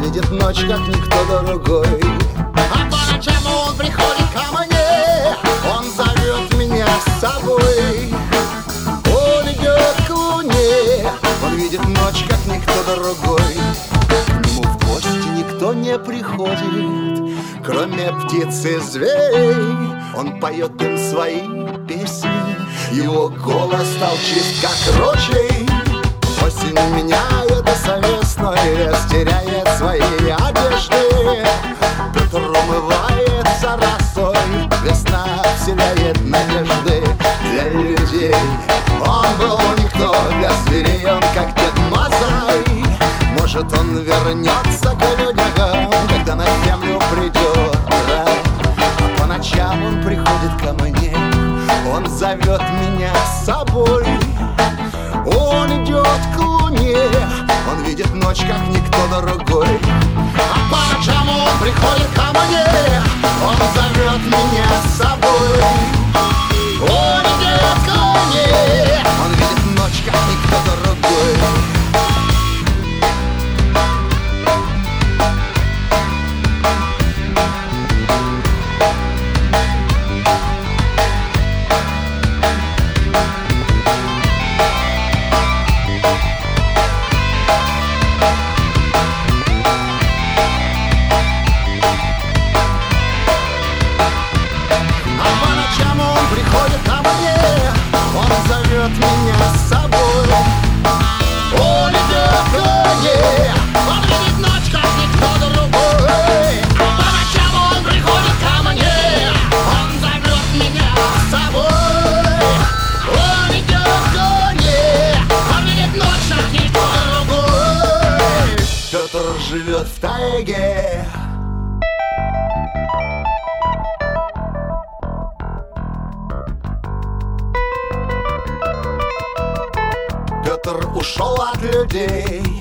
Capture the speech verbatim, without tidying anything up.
видит ночь, как никто другой. А по ночам он приходит ко мне, он зовет меня с собой. Он идет к луне, он видит ночь, как никто другой. К нему в гости никто не приходит, кроме птиц и зверей. Он поет им свои песни, его голос стал чист, как ручей. Осень меняет совестно и растеряет свои одежды. Петр умывается росой, весна вселяет надежды для людей. Он был никто, для зверей он как Дед Мазай. Может, он вернется к людям, когда на землю придет рай. А по ночам он приходит ко мне, он зовет меня с собой. Он идет к луне, он видит ночь, как никто другой. А по ночам он приходит ко мне, он зовет меня с собой. Он идет к луне, он видит ночь, как никто другой. Меня с собой. Он идет к луне, он видит ночь, как никто другой. По ночам он приходит ко мне, он зовет меня с собой. Он идет к луне, он видит ночь, как никто другой. Петр живет в тайге. Петр ушел от людей.